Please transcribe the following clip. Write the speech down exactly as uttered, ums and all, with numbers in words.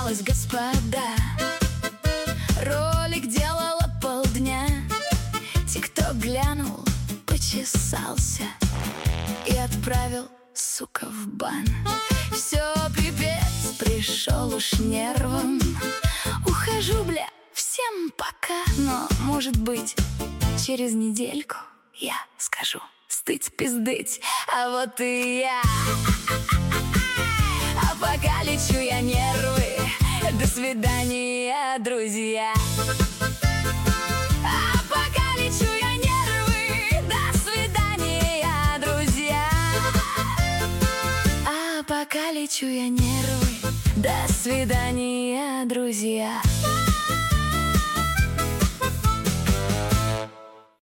менялась, господа. Ролик делала полдня. Тик-ток глянул, почесался и отправил, сука, в бан. Все, пипец, пришел уж нервом. Ухожу, бля, всем пока. Но, может быть, через недельку я скажу: стыть-пиздыть, а вот и я. А пока лечу я нервы. До свидания, друзья. А пока лечу я нервы. До свидания, друзья. А пока лечу я нервы. До свидания, друзья.